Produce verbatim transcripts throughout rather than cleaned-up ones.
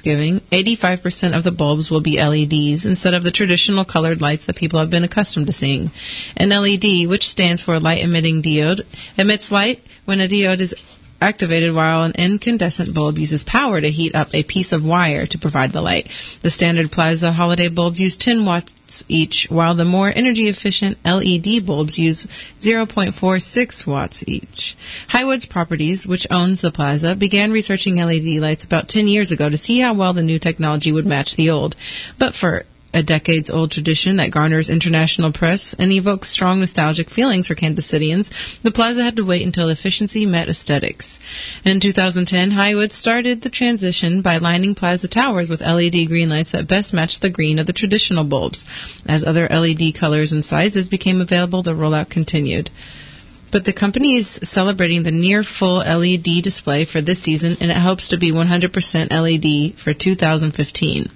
Thanksgiving, eighty-five percent of the bulbs will be L E Ds instead of the traditional colored lights that people have been accustomed to seeing. An L E D, which stands for light-emitting diode, emits light when a diode is activated, while an incandescent bulb uses power to heat up a piece of wire to provide the light. The standard Plaza holiday bulbs use ten watts each, while the more energy-efficient L E D bulbs use zero point four six watts each. Highwoods Properties, which owns the Plaza, began researching L E D lights about ten years ago to see how well the new technology would match the old. But for a decades-old tradition that garners international press and evokes strong nostalgic feelings for Kansas Cityans, the Plaza had to wait until efficiency met aesthetics. In two thousand ten, Highwood started the transition by lining Plaza towers with L E D green lights that best matched the green of the traditional bulbs. As other L E D colors and sizes became available, the rollout continued. But the company is celebrating the near-full L E D display for this season, and it hopes to be one hundred percent L E D for two thousand fifteen.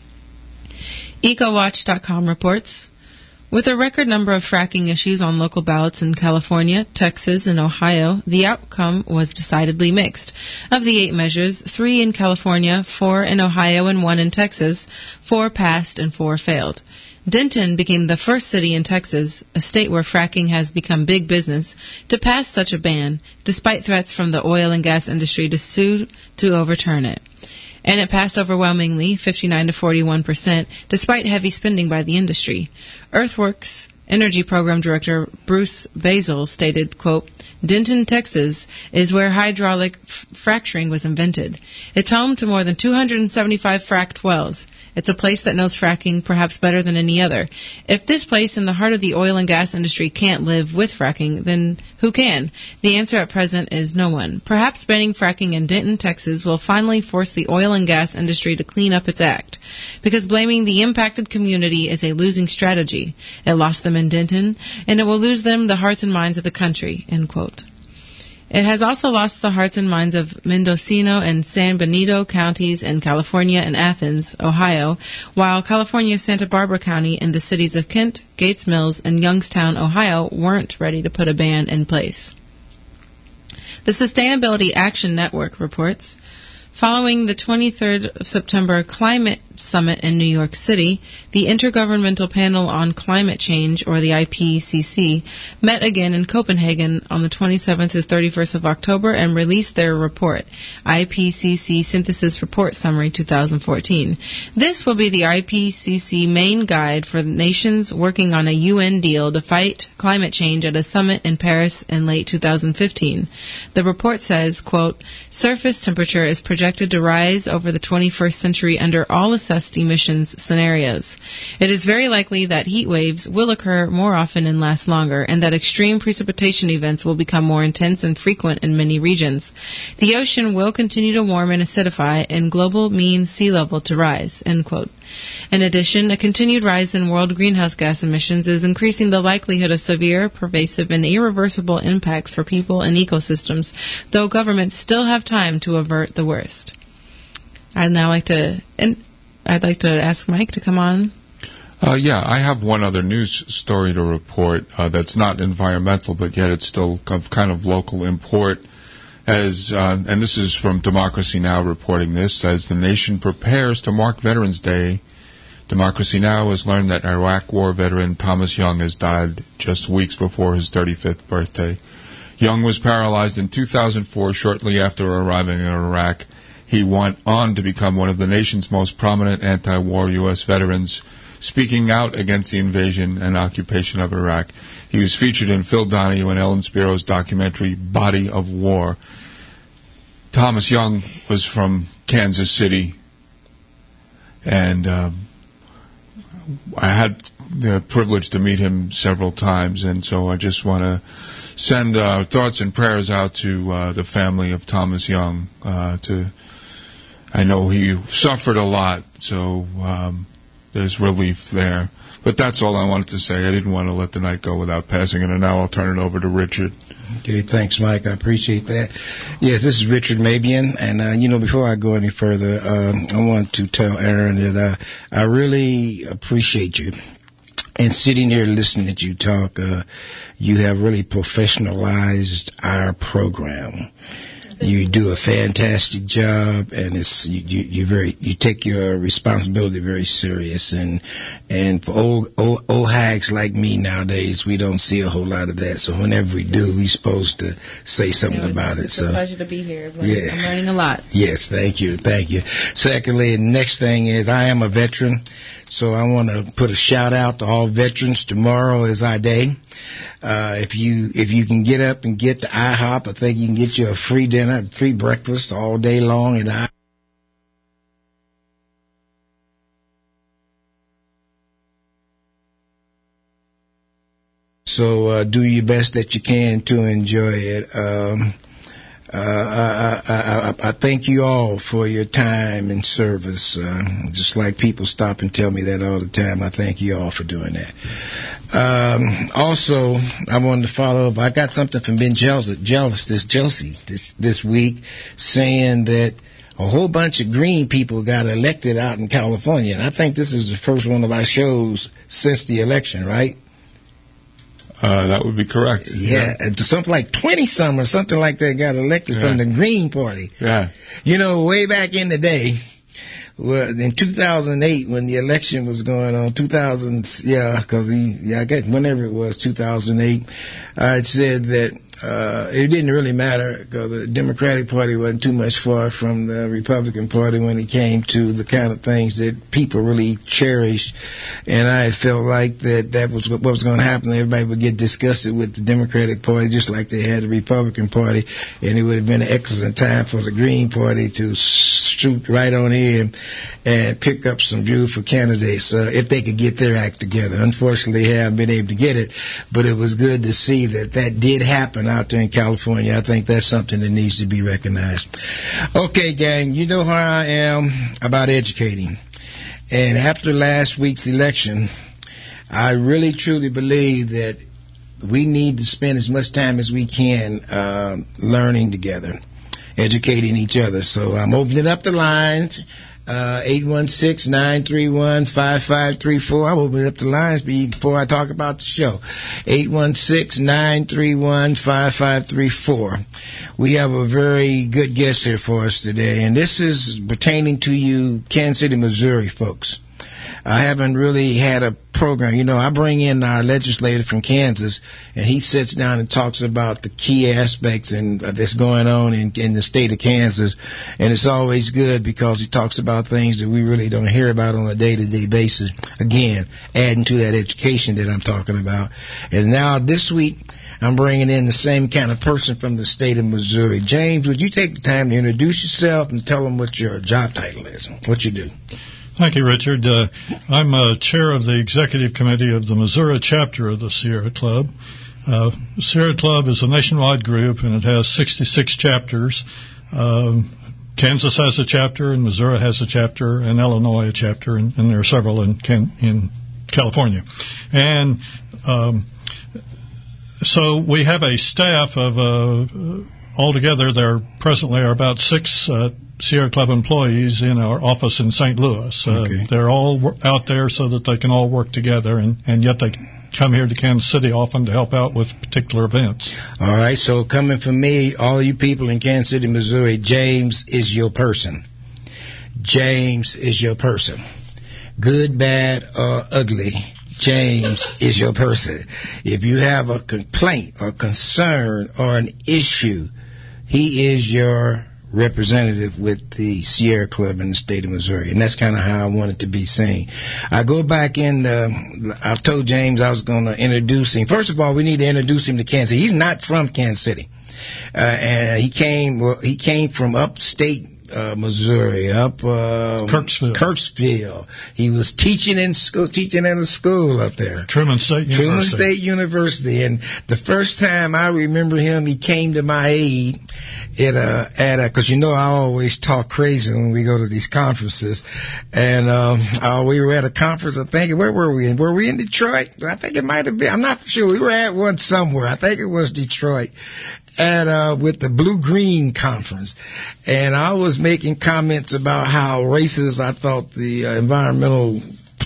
EcoWatch dot com reports, with a record number of fracking issues on local ballots in California, Texas, and Ohio, the outcome was decidedly mixed. Of the eight measures, three in California, four in Ohio, and one in Texas, four passed and four failed. Denton became the first city in Texas, a state where fracking has become big business, to pass such a ban, despite threats from the oil and gas industry to sue to overturn it. And it passed overwhelmingly, fifty-nine to forty-one percent, despite heavy spending by the industry. Earthworks Energy Program Director Bruce Basil stated, quote, Denton, Texas, is where hydraulic f- fracturing was invented. It's home to more than two hundred seventy-five fracked wells. It's a place that knows fracking perhaps better than any other. If this place in the heart of the oil and gas industry can't live with fracking, then who can? The answer at present is no one. Perhaps banning fracking in Denton, Texas will finally force the oil and gas industry to clean up its act. Because blaming the impacted community is a losing strategy. It lost them in Denton, and it will lose them the hearts and minds of the country, end quote. It has also lost the hearts and minds of Mendocino and San Benito counties in California and Athens, Ohio, while California's Santa Barbara County and the cities of Kent, Gates Mills, and Youngstown, Ohio, weren't ready to put a ban in place. The Sustainability Action Network reports, following the twenty-third of September Climate Summit in New York City, the Intergovernmental Panel on Climate Change, or the I P C C, met again in Copenhagen on the twenty-seventh to thirty-first of October and released their report, I P C C Synthesis Report Summary twenty fourteen. This will be the I P C C main guide for nations working on a U N deal to fight climate change at a summit in Paris in late two thousand fifteen. The report says, quote, surface temperature is projected to rise over the twenty-first century under all assessed emissions scenarios. It is very likely that heat waves will occur more often and last longer, and that extreme precipitation events will become more intense and frequent in many regions. The ocean will continue to warm and acidify, and global mean sea level to rise, end quote. In addition, a continued rise in world greenhouse gas emissions is increasing the likelihood of severe, pervasive, and irreversible impacts for people and ecosystems, though governments still have time to avert the worst. I'd now like to, and I'd like to ask Mike to come on. Uh, yeah, I have one other news story to report uh, that's not environmental, but yet it's still of kind of local import. As uh, and this is from Democracy Now! Reporting this, as the nation prepares to mark Veterans Day, Democracy Now! Has learned that Iraq War veteran Thomas Young has died just weeks before his thirty-fifth birthday. Young was paralyzed in two thousand four, shortly after arriving in Iraq. He went on to become one of the nation's most prominent anti-war U S veterans, speaking out against the invasion and occupation of Iraq. He was featured in Phil Donahue and Ellen Spiro's documentary, Body of War. Thomas Young was from Kansas City, and uh, I had the privilege to meet him several times, and so I just want to send uh, thoughts and prayers out to uh, the family of Thomas Young. Uh, to I know he suffered a lot, so um, there's relief there. But that's all I wanted to say. I didn't want to let the night go without passing it, and now I'll turn it over to Richard. Okay, thanks, Mike. I appreciate that. Yes, this is Richard Mabian, and, uh, you know, before I go any further, um, I want to tell Aaron that uh, I really appreciate you. And sitting here listening to you talk, uh, you have really professionalized our program. You do a fantastic job, and it's you, you, you very you take your responsibility very serious. And and for old, old old hags like me nowadays, we don't see a whole lot of that. So whenever we do, we're supposed to say something you know, about it's it. It's so a pleasure to be here. I'm yeah. I'm learning a lot. Yes, thank you, thank you. Secondly, the next thing is I am a veteran, so I want to put a shout out to all veterans. Tomorrow is our day. Uh, if you if you can get up and get to IHOP, I think you can get you a free dinner, free breakfast all day long at IHOP. So uh, do your best that you can to enjoy it. Um, uh, I, I, I, I thank you all for your time and service. Uh, just like people stop and tell me that all the time, I thank you all for doing that. Um, also, I wanted to follow up. I got something from Ben Jealous, Jealous this Chelsea this this week, saying that a whole bunch of green people got elected out in California, and I think this is the first one of our shows since the election, right? Uh, that would be correct. Yeah, yeah. Something like twenty-some or something like that got elected yeah. from the Green Party. Yeah. You know, way back in the day, well, in two thousand eight, when the election was going on, two thousand, yeah, because yeah, I guess whenever it was, two thousand eight, I had said that uh, it didn't really matter because the Democratic Party wasn't too much far from the Republican Party when it came to the kind of things that people really cherished. And I felt like that that was what was going to happen. Everybody would get disgusted with the Democratic Party just like they had the Republican Party, and it would have been an excellent time for the Green Party to shoot right on in and pick up some beautiful candidates uh, if they could get their act together. Unfortunately, they haven't been able to get it, but it was good to see that that did happen out there in California. I think that's something that needs to be recognized. Okay, gang, you know how I am about educating. And after last week's election, I really truly believe that we need to spend as much time as we can uh, learning together, educating each other. So I'm opening up the lines. Uh, eight one six, nine three one, five five three four. I'm opening up the lines before I talk about the show. eight one six, nine three one, five five three four. We have a very good guest here for us today, and this is pertaining to you Kansas City, Missouri folks. I haven't really had a program. You know, I bring in our legislator from Kansas, and he sits down and talks about the key aspects and uh, that's going on in, in the state of Kansas. And it's always good because he talks about things that we really don't hear about on a day-to-day basis. Again, adding to that education that I'm talking about. And now this week, I'm bringing in the same kind of person from the state of Missouri. James, would you take the time to introduce yourself and tell them what your job title is, what you do? Thank you, Richard. Uh, I'm uh, chair of the executive committee of the Missouri chapter of the Sierra Club. Uh, the Sierra Club is a nationwide group, and it has sixty-six chapters. Um, Kansas has a chapter, and Missouri has a chapter, and Illinois a chapter, and, and there are several in, in California. And um, so we have a staff of, uh, altogether, there presently are about six uh Sierra Club employees in our office in Saint Louis. Uh, okay. They're all w- out there so that they can all work together, and, and yet they come here to Kansas City often to help out with particular events. All right, so coming from me, all you people in Kansas City, Missouri, James is your person. James is your person. Good, bad, or ugly, James is your person. If you have a complaint or concern or an issue, he is your representative with the Sierra Club in the state of Missouri, and that's kind of how I want it to be seen. I go back in, uh, I told James I was going to introduce him. First of all, we need to introduce him to Kansas City. He's not from Kansas City, uh, and he came, well, he came from upstate Uh, Missouri, up uh, Kirksville. Kirksville. He was teaching in school, teaching in a school up there. Truman State University. Truman State University. And the first time I remember him, he came to my aid at a, at a, because you know I always talk crazy when we go to these conferences. And um, uh, we were at a conference, I think, where were we in? Were we in Detroit? I think it might have been. I'm not sure. We were at one somewhere. I think it was Detroit. At uh, with the Blue Green Conference, and I was making comments about how racist I thought the uh, environmental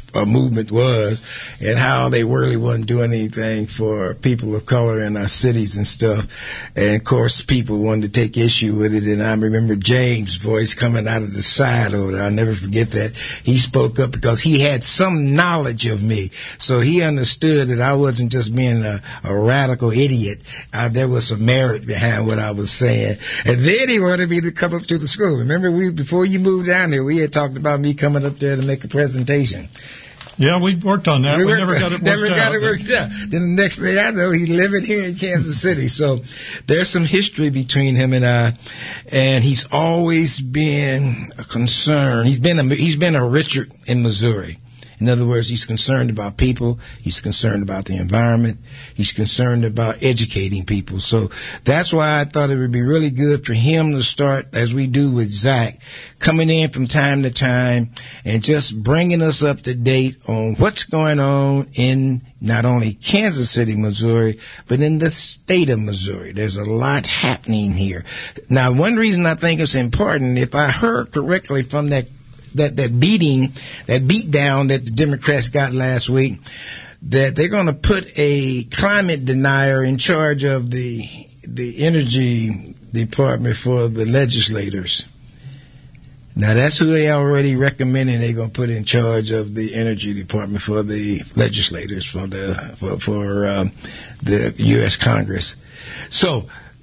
uh, movement was, and how they really wasn't doing anything for people of color in our cities and stuff. And of course, people wanted to take issue with it. And I remember James' voice coming out of the side over there. I'll never forget that. He spoke up because he had some knowledge of me, so he understood that I wasn't just being a, a radical idiot. Uh, there was some merit behind what I was saying. And then he wanted me to come up to the school. Remember, we before you moved down there, we had talked about me coming up there to make a presentation. Yeah, we worked on that. We, we worked, never got it worked never out. got it worked out. Then the next thing I know, he's living here in Kansas City. So there's some history between him and I, and he's always been a concern. He's been a, he's been a Richard in Missouri. In other words, he's concerned about people. He's concerned about the environment. He's concerned about educating people. So that's why I thought it would be really good for him to start, as we do with Zach, coming in from time to time and just bringing us up to date on what's going on in not only Kansas City, Missouri, but in the state of Missouri. There's a lot happening here. Now, one reason I think it's important, if I heard correctly from that that that beating, that beat down that the Democrats got last week, that they're going to put a climate denier in charge of the the energy department for the legislators. Now, that's who they already recommending they're going to put in charge of the energy department for the legislators, for the for, for um, the U S Congress. So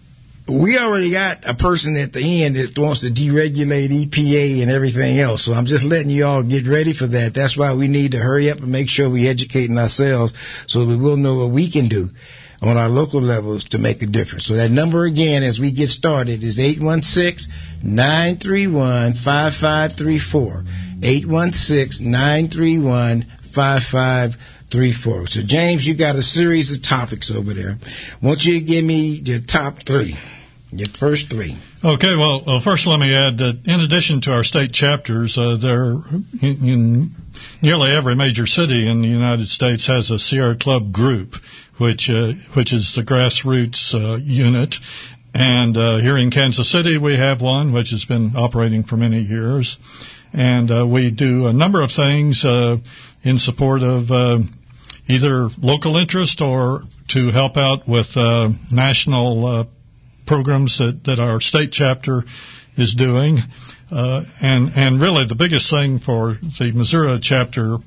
we already got a person at the end that wants to deregulate E P A and everything else. So I'm just letting you all get ready for that. That's why we need to hurry up and make sure we're educating ourselves so that we'll know what we can do on our local levels to make a difference. So that number again, as we get started, is eight one six, nine three one, five five three four. eight one six, nine three one, five five three four. So, James, you got a series of topics over there. I want you to give me your top three. Your first three. Okay, well, well, first let me add that in addition to our state chapters, uh, there in, in nearly every major city in the United States has a Sierra Club group, which uh, which is the grassroots uh, unit. And uh, here in Kansas City, we have one which has been operating for many years. And uh, we do a number of things uh, in support of uh, either local interest or to help out with uh, national uh programs that, that our state chapter is doing. Uh, and, and really the biggest thing for the Missouri chapter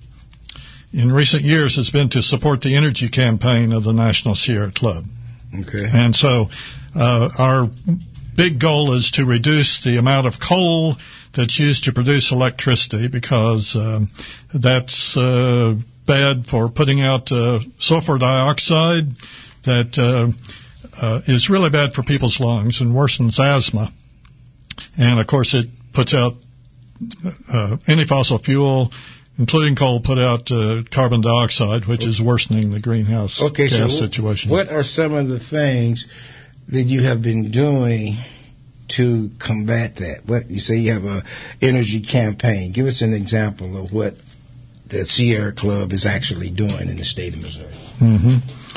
in recent years has been to support the energy campaign of the National Sierra Club. Okay. And so uh, our big goal is to reduce the amount of coal that's used to produce electricity, because um, that's uh, bad for putting out uh, sulfur dioxide that uh, Uh, is really bad for people's lungs and worsens asthma. And, of course, it puts out uh, any fossil fuel, including coal, put out uh, carbon dioxide, which is worsening the greenhouse okay, gas so situation. What are some of the things that you have been doing to combat that? What you say you have a energy campaign. Give us an example of what the Sierra Club is actually doing in the state of Missouri. Mm-hmm.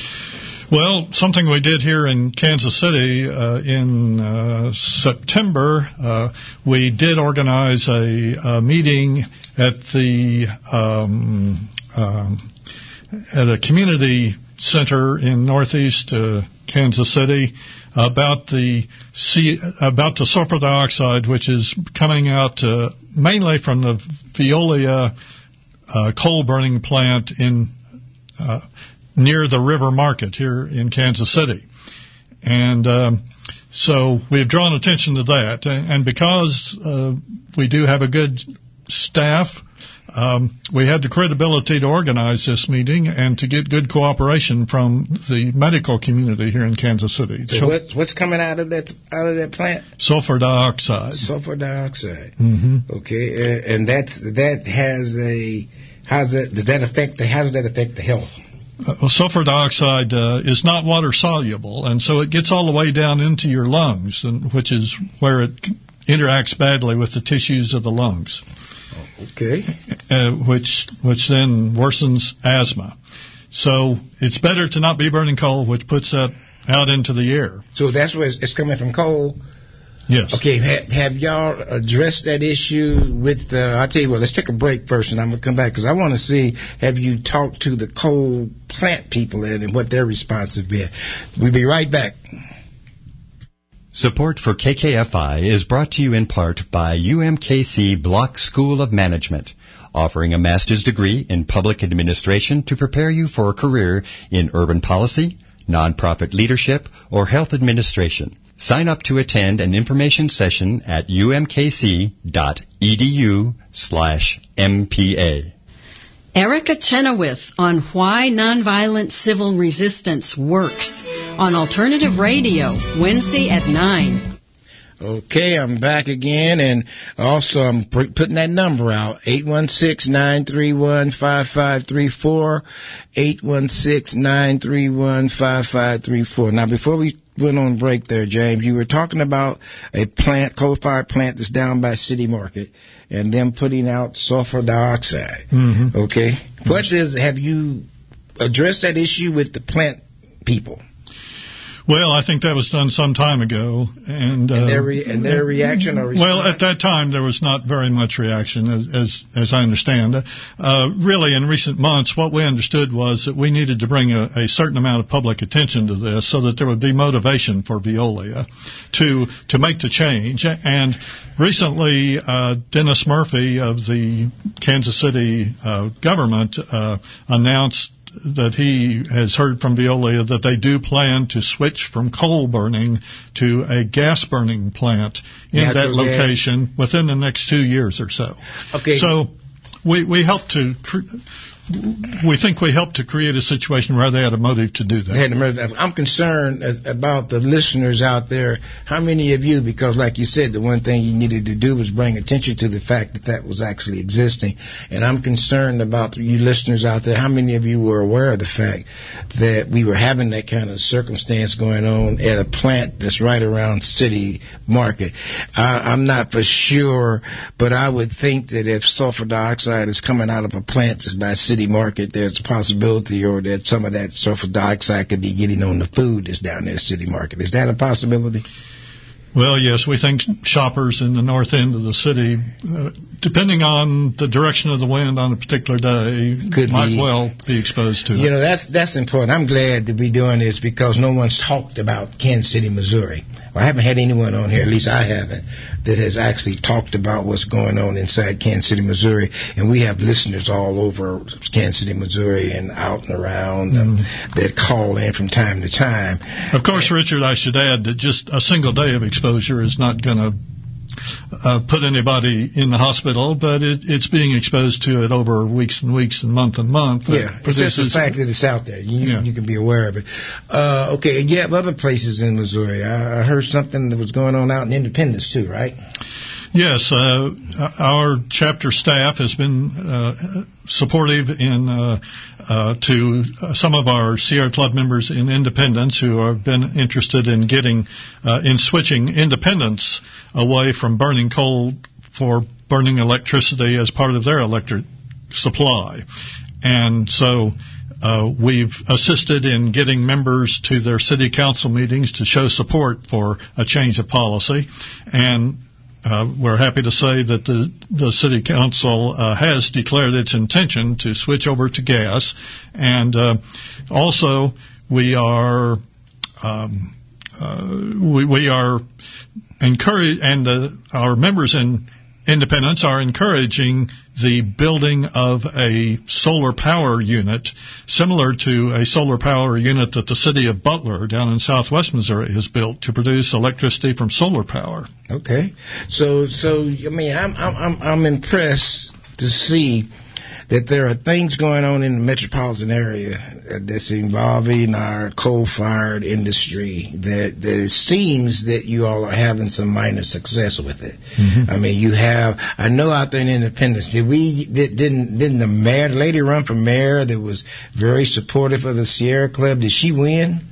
Well, something we did here in Kansas City uh, in uh, September, uh, we did organize a, a meeting at the um, um, at a community center in northeast uh, Kansas City about the C, about the sulfur dioxide, which is coming out uh, mainly from the Veolia uh, coal burning plant in uh, near the River Market here in Kansas City. And um, so we've drawn attention to that. And because uh, we do have a good staff, um, we had the credibility to organize this meeting and to get good cooperation from the medical community here in Kansas City. So what's, what's coming out of that out of that plant? Sulfur dioxide. Sulfur dioxide. Mm-hmm. Okay, and that's that has a how's that does that affect the how does that affect the health? Uh, well, sulfur dioxide uh, is not water soluble, and so it gets all the way down into your lungs, and, which is where it interacts badly with the tissues of the lungs. Okay. Uh, which which then worsens asthma. So it's better to not be burning coal, which puts that out into the air. So that's where it's, it's coming from coal. Yes. Okay, ha- have y'all addressed that issue with, uh, I'll tell you what, let's take a break first and I'm going to come back because I want to see, have you talked to the coal plant people and what their response has been. We'll be right back. Support for K K F I is brought to you in part by U M K C Block School of Management, offering a master's degree in public administration to prepare you for a career in urban policy, nonprofit leadership, or health administration. Sign up to attend an information session at umkc.edu slash MPA. Erica Chenoweth on Why Nonviolent Civil Resistance Works on Alternative Radio, Wednesday at nine. Okay, I'm back again, and also I'm putting that number out, eight one six, nine three one, five five three four, eight one six, nine three one, five five three four. Now, before we went on break there, James, you were talking about a plant, coal-fired plant that's down by City Market, and them putting out sulfur dioxide. Mm-hmm. Okay? What is, have you addressed that issue with the plant people? Well, I think that was done some time ago, and, uh, and, their, re- and their reaction or response? Well, at that time there was not very much reaction, as as, as I understand. Uh, really, in recent months, what we understood was that we needed to bring a, a certain amount of public attention to this, so that there would be motivation for Veolia to to make the change. And recently, uh, Dennis Murphy of the Kansas City uh, government uh, announced that he has heard from Veolia that they do plan to switch from coal burning to a gas burning plant in Natural that location gas. within the next two years or so. Okay. So we we help to cre- we think we helped to create a situation where they had a motive to do that. They had a motive. I'm concerned about the listeners out there. How many of you, because like you said, the one thing you needed to do was bring attention to the fact that that was actually existing. And I'm concerned about you listeners out there. How many of you were aware of the fact that we were having that kind of circumstance going on at a plant that's right around City Market? I, I'm not for sure, but I would think that if sulfur dioxide is coming out of a plant that's by City Market, there's a possibility, or that some of that sulfur dioxide could be getting on the food that's down there at City Market. Is that a possibility? Well, yes, we think shoppers in the north end of the city, uh, depending on the direction of the wind on a particular day, could might be, well be exposed to you it. You know, that's that's important. I'm glad to be doing this because no one's talked about Kansas City, Missouri. Well, I haven't had anyone on here, at least I haven't, that has actually talked about what's going on inside Kansas City, Missouri. And we have listeners all over Kansas City, Missouri and out and around um, mm. that call in from time to time. Of course, and, Richard, I should add that just a single day of exposure is not going to Uh, put anybody in the hospital, but it, it's being exposed to it over weeks and weeks and month and month. Yeah, it's just the fact that it's out there. You, yeah. you can be aware of it. Uh, okay, and you have other places in Missouri. I, I heard something that was going on out in Independence, too, right? Yes, uh, our chapter staff has been uh, supportive in uh, uh, to some of our Sierra Club members in Independence who have been interested in getting uh, in switching Independence away from burning coal for burning electricity as part of their electric supply. And so uh, we've assisted in getting members to their city council meetings to show support for a change of policy. And Uh, we're happy to say that the, the city council uh, has declared its intention to switch over to gas, and uh, also we are um, uh, we, we are encourage and uh, our members in Independence are encouraging the building of a solar power unit similar to a solar power unit that the city of Butler down in southwest Missouri has built to produce electricity from solar power. Okay. So, so I mean, I'm I'm I'm impressed to see that there are things going on in the metropolitan area that's involving our coal-fired industry that, that it seems that you all are having some minor success with it. Mm-hmm. I mean, you have, I know out there in Independence, did we, did, didn't, didn't the mayor, the lady run for mayor that was very supportive of the Sierra Club, did she win?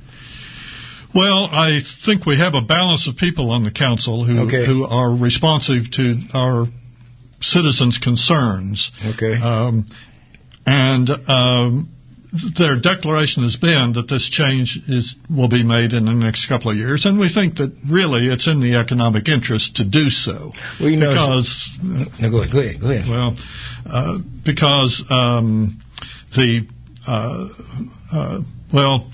Well, I think we have a balance of people on the council who, okay. who are responsive to our citizens' concerns. Okay. Um, and um, their declaration has been that this change is will be made in the next couple of years, and we think that really it's in the economic interest to do so. Well, you know, because no, go ahead, go ahead, go ahead. Well, uh, because um, the uh, uh, well,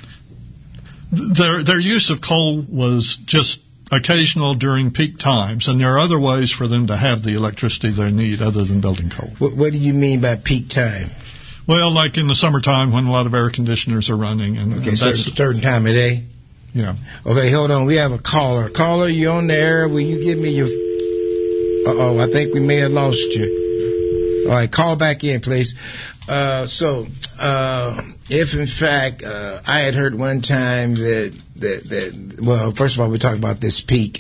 their their use of coal was just occasional during peak times, and there are other ways for them to have the electricity they need other than building coal. What, what do you mean by peak time? Well, like in the summertime when a lot of air conditioners are running. And, okay, and certain, certain time of day? Yeah. Okay, hold on. We have a caller. Caller, you on the air. Will you give me your... Uh-oh, I think we may have lost you. All right, call back in, please. Uh, so, uh, if in fact, uh, I had heard one time that, that, that, well, first of all, we talked about this peak.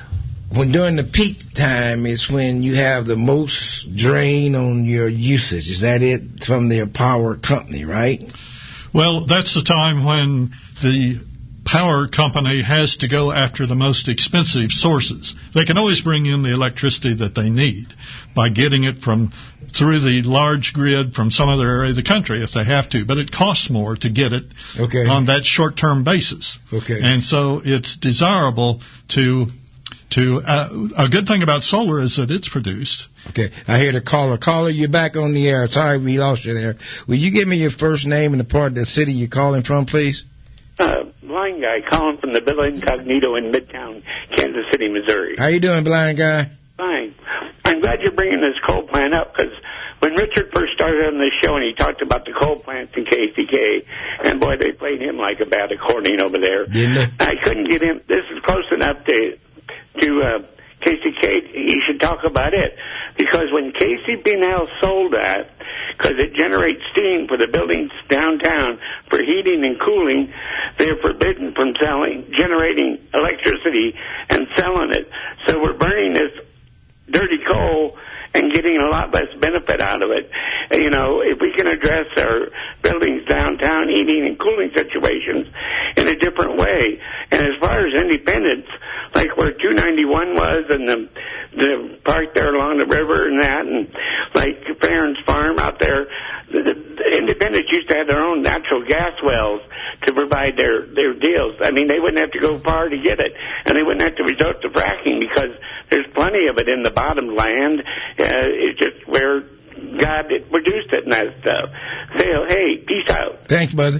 When during the peak time is when you have the most drain on your usage. Is that it from their power company, right? Well, that's the time when the power company has to go after the most expensive sources. They can always bring in the electricity that they need by getting it from through the large grid from some other area of the country if they have to, but it costs more to get it okay. on that short-term basis. Okay. And so it's desirable to to uh, a good thing about solar is that it's produced. Okay, I hear the caller. Caller, you're back on the air. Sorry we lost you there. Will you give me your first name and the part of the city you're calling from, please? Uh, blind guy calling from the Villa Incognito in Midtown, Kansas City, Missouri. How you doing, blind guy? Fine. I'm glad you're bringing this coal plant up, because when Richard first started on this show and he talked about the coal plants in K C K, and boy, they played him like a bad accordion over there. Didn't they? I couldn't get him. This is close enough to to uh, K C K. He should talk about it, because when K C B now sold that, because it generates steam for the buildings downtown for heating and cooling, they're forbidden from selling, generating electricity and selling it. So we're burning this dirty coal and getting a lot less benefit out of it. You know, if we can address our buildings downtown, heating and cooling situations in a different way. And as far as independence, like where two ninety-one was and the the park there along the river and that, and like Farron's Farm out there, the, the independents used to have their own natural gas wells to provide their, their deals. I mean, they wouldn't have to go far to get it, and they wouldn't have to resort to fracking because there's plenty of it in the bottom land. Uh, it's just where God produced it and that stuff. So, hey, peace out. Thanks, brother.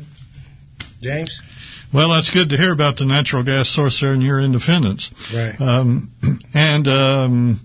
James? Well, that's good to hear about the natural gas source there in your Independence. Right. Um, and, um,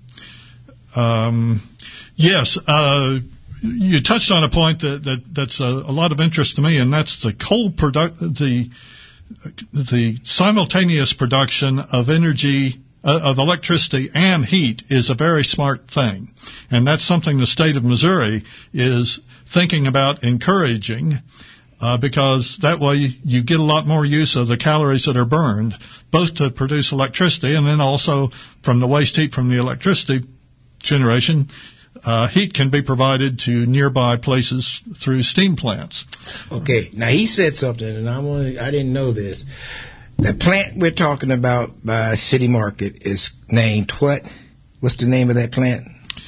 um, yes, uh, you touched on a point that, that that's a, a lot of interest to me, and that's the coal product, the, the simultaneous production of energy, uh, of electricity and heat is a very smart thing. And that's something the state of Missouri is thinking about encouraging. Uh, because that way you get a lot more use of the calories that are burned, both to produce electricity and then also from the waste heat from the electricity generation, uh, heat can be provided to nearby places through steam plants. Okay, now he said something, and I want I didn't know this. The plant we're talking about by City Market is named what? What's the name of that plant?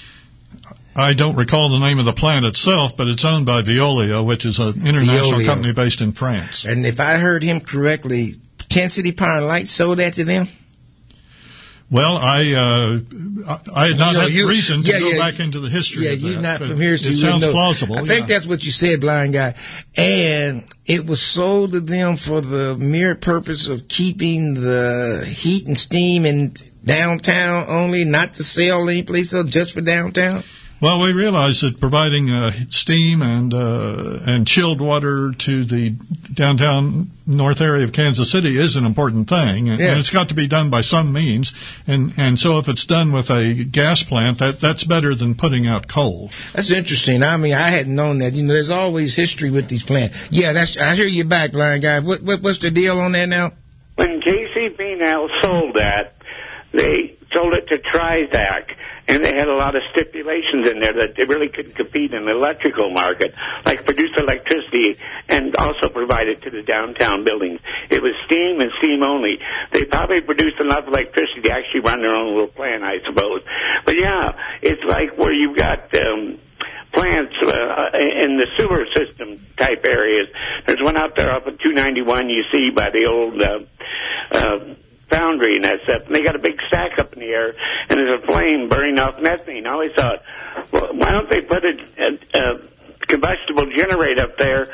I don't recall the name of the plant itself, but it's owned by Veolia, which is an international Veolia. company based in France. And if I heard him correctly, Kansas City Power and Light sold that to them? Well, I uh, I had not you know, had you, reason to yeah, go yeah, back into the history yeah, of that. you're not but from here, so it you sounds know. plausible. I yeah. think that's what you said, blind guy. And it was sold to them for the mere purpose of keeping the heat and steam in downtown only, not to sell anyplace else, just for downtown? Well, we realize that providing uh, steam and uh, and chilled water to the downtown north area of Kansas City is an important thing, and, yeah. and it's got to be done by some means. And and so if it's done with a gas plant, that that's better than putting out coal. That's interesting. I mean, I hadn't known that. You know, there's always history with these plants. Yeah, that's. I hear you back, blind guy. What, what what's the deal on that now? When K C B now sold that, they sold it to Trizac. And they had a lot of stipulations in there that they really couldn't compete in the electrical market, like produce electricity and also provide it to the downtown buildings. It was steam and steam only. They probably produced enough electricity to actually run their own little plant, I suppose. But yeah, it's like where you've got um, plants uh, in the sewer system type areas. There's one out there up at two ninety-one you see by the old uh, uh, foundry and that stuff. And they got a big stack up in the air, and there's a flame burning off methane. I always thought, well, why don't they put a, a, a combustible generator up there,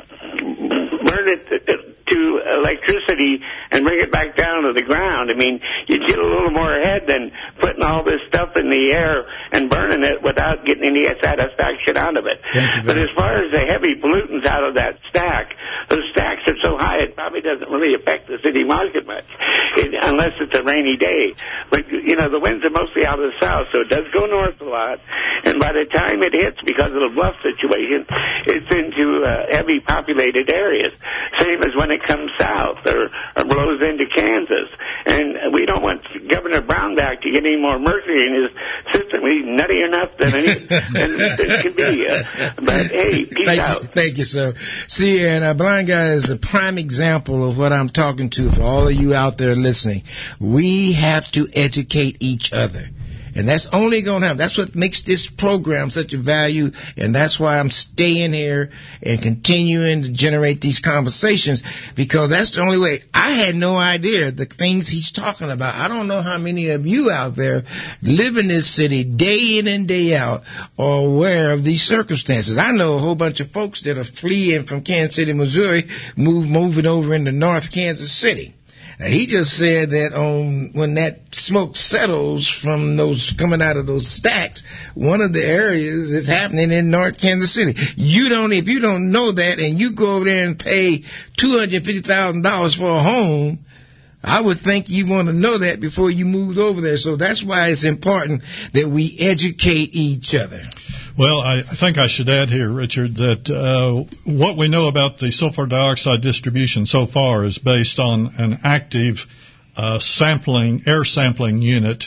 burn it to electricity, and bring it back down to the ground? I mean, you'd get a little more ahead than putting all this stuff in the air and burning it without getting any satisfaction out of it. But as far as the heavy pollutants out of that stack, those stacks are so high it probably doesn't really affect the city market much, it, unless it's a rainy day. But, you know, the winds are mostly out of the south, so it does go north a lot. And by the time it hits, because of the bluff situation, it's into uh, heavy populated areas. Same as when it comes south or, or blows into Kansas. And we don't want Governor Brownback to get any more mercury in his system. He's nutty enough than any than it can be. Uh, but, hey, peace thank out. You, thank you, sir. See, and uh, Blind Guy is a prime example of what I'm talking to for all of you out there listening. We have to educate each other. And that's only going to happen. That's what makes this program such a value, and that's why I'm staying here and continuing to generate these conversations, because that's the only way. I had no idea the things he's talking about. I don't know how many of you out there live in this city day in and day out are aware of these circumstances. I know a whole bunch of folks that are fleeing from Kansas City, Missouri, move, moving over into North Kansas City. Now, he just said that on when that smoke settles from those coming out of those stacks, one of the areas is happening in North Kansas City. You don't, if you don't know that, and you go over there and pay two hundred fifty thousand dollars for a home, I would think you want to know that before you move over there. So that's why it's important that we educate each other. Well, I, I think I should add here, Richard, that uh, what we know about the sulfur dioxide distribution so far is based on an active uh, sampling, air sampling unit,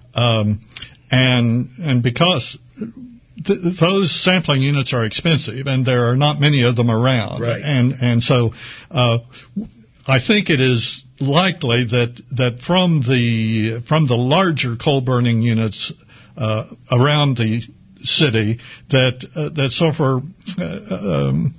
um, and and because th- those sampling units are expensive, and there are not many of them around, right. and and so uh, I think it is likely that that from the from the larger coal burning units uh, around the city, that uh, that sulfur, uh, um,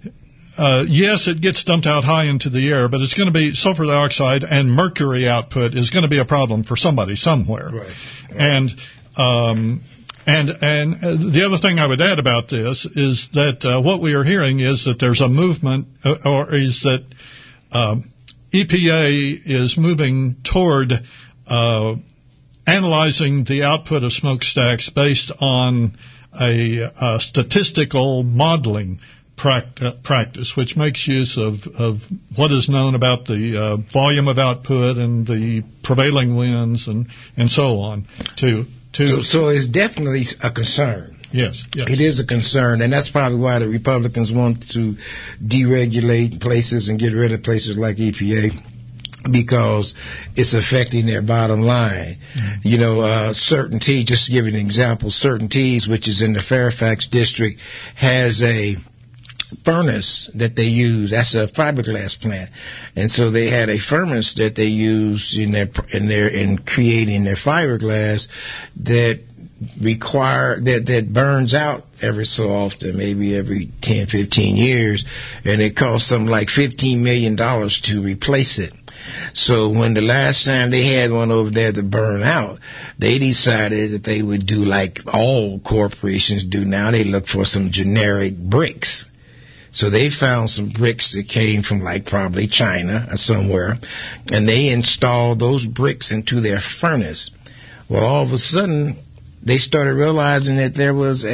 uh, yes, it gets dumped out high into the air, but it's going to be sulfur dioxide and mercury output is going to be a problem for somebody somewhere. Right. Right. And um, and and uh, the other thing I would add about this is that uh, what we are hearing is that there's a movement, uh, or is that um, E P A is moving toward uh, analyzing the output of smokestacks based on a, a statistical modeling pract- uh, practice, which makes use of, of what is known about the uh, volume of output and the prevailing winds and, and so on. To to so, so it's definitely a concern. Yes, yes. It is a concern, and that's probably why the Republicans want to deregulate places and get rid of places like E P A, because it's affecting their bottom line. Mm-hmm. You know, uh, Certainty, just to give you an example, Certainties, which is in the Fairfax district, has a furnace that they use. That's a fiberglass plant, and so they had a furnace that they used in their in their in creating their fiberglass that require that that burns out every so often, maybe every ten, fifteen years, and it costs something like fifteen million dollars to replace it. So when the last time they had one over there to burn out, they decided that they would do like all corporations do now. They look for some generic bricks. So they found some bricks that came from like probably China or somewhere, and they installed those bricks into their furnace. Well, all of a sudden, they started realizing that there was a,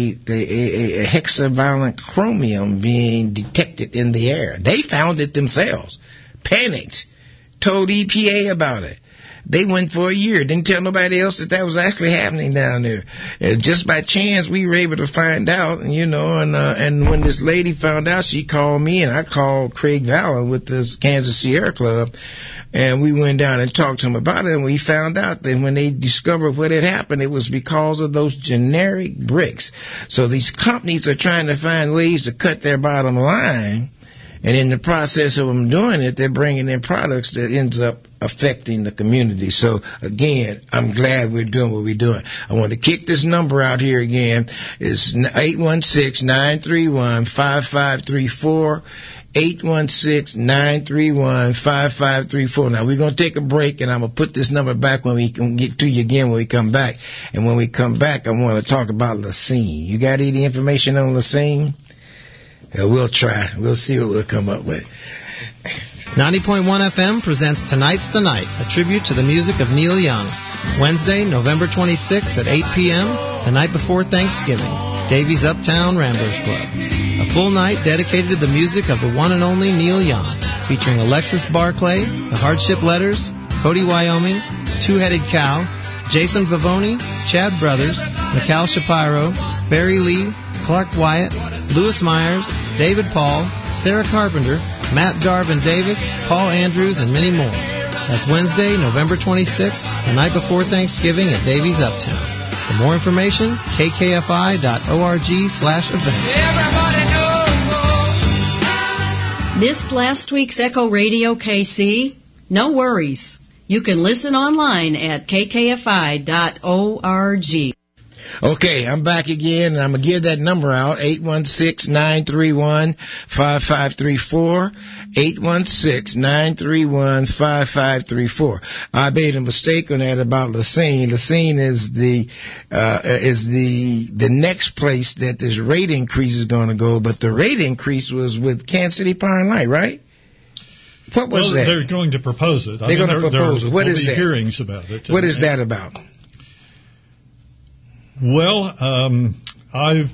a, a hexavalent chromium being detected in the air. They found it themselves, panicked, told E P A about it. They went for a year, didn't tell nobody else that that was actually happening down there. And just by chance, we were able to find out, and, you know, and uh, and when this lady found out, she called me, and I called Craig Valor with the Kansas Sierra Club, and we went down and talked to him about it, and we found out that when they discovered what had happened, it was because of those generic bricks. So these companies are trying to find ways to cut their bottom line, and in the process of them doing it, they're bringing in products that ends up affecting the community. So, again, I'm glad we're doing what we're doing. I want to kick this number out here again. It's eight one six, nine three one, five five three four. eight one six, nine three one, five five three four. Now, we're going to take a break, and I'm going to put this number back when we can get to you again when we come back. And when we come back, I want to talk about Lacine. You got any information on Lacine? Uh, we'll try. We'll see what we'll come up with. ninety point one F M presents Tonight's the Night, a tribute to the music of Neil Young. Wednesday, November twenty-sixth at eight p.m., the night before Thanksgiving, Davies Uptown Ramblers Club. A full night dedicated to the music of the one and only Neil Young, featuring Alexis Barclay, The Hardship Letters, Cody Wyoming, Two-Headed Cow, Jason Vivoni, Chad Brothers, Mikal Shapiro, Barry Lee, Clark Wyatt, Louis Myers, David Paul, Sarah Carpenter, Matt Darvin Davis, Paul Andrews, and many more. That's Wednesday, November twenty-sixth, the night before Thanksgiving at Davies Uptown. For more information, k k f i dot org slash events. Missed last week's Echo Radio K C? No worries. You can listen online at k k f i dot org. Okay, I'm back again, and I'm going to give that number out, eight one six, nine three one, five five three four, eight one six, nine three one, five five three four. I made a mistake on that about Lacine. Lacine is the uh, is the the next place that this rate increase is going to go, but the rate increase was with Kansas City Power and Light, right? What was well, that? They're going to propose it. I they're mean, going to propose there, it. What there is will be that? Hearings about it. What is that about? Well, um, I've,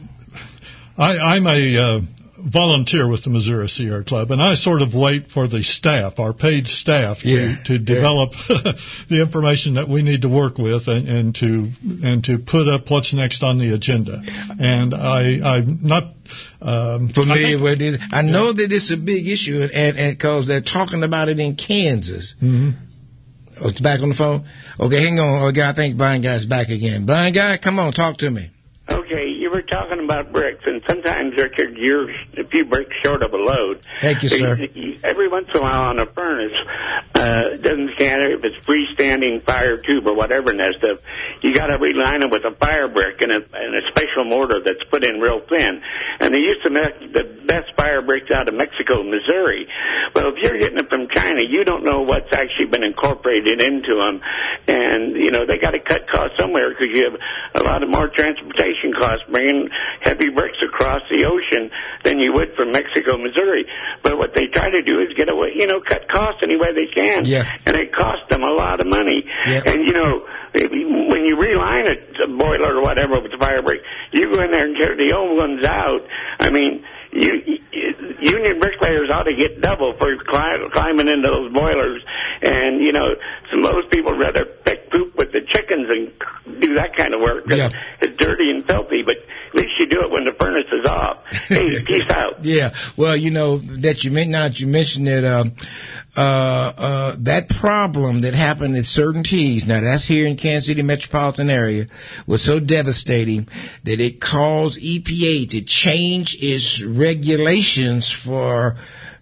I, I'm a uh, volunteer with the Missouri Sierra Club, and I sort of wait for the staff, our paid staff, to, yeah. to develop yeah. the information that we need to work with and, and to and to put up what's next on the agenda. And I, I'm not um, familiar think, with it. I yeah. know that it's a big issue, and and because they're talking about it in Kansas. Mm-hmm. Oh, it's back on the phone? Okay, hang on. Oh, I think Blind Guy's back again. Blind Guy, come on, talk to me. Okay, you were talking about bricks, and sometimes Richard, you're a few bricks short of a load. Thank you, sir. Every once in a while on a furnace, uh, it doesn't matter if it's freestanding fire tube or whatever and that stuff, you got to reline it with a fire brick and a, and a special mortar that's put in real thin. And they used to make the best fire bricks out of Mexico, Missouri. Well, if you're getting it from China, you don't know what's actually been incorporated into them. And, you know, they got to cut costs somewhere because you have a lot of more transportation costs bringing heavy bricks across the ocean than you would from Mexico, Missouri. But what they try to do is get away, you know, cut costs any way they can. Yeah. And it costs them a lot of money. Yeah. And, you know, when you reline a boiler or whatever with a fire brick, you go in there and tear the old ones out. I mean, you, you, union bricklayers ought to get double for climb, climbing into those boilers. And, you know, some of those people rather pick poop with the chickens and do that kind of work because yeah. it's dirty and filthy. But at least you do it when the furnace is off. Hey, peace out. Yeah. Well, you know, that you may not, you mentioned that, uh, uh, uh, that problem that happened at certain T's, now that's here in Kansas City metropolitan area, was so devastating that it caused E P A to change its regulations for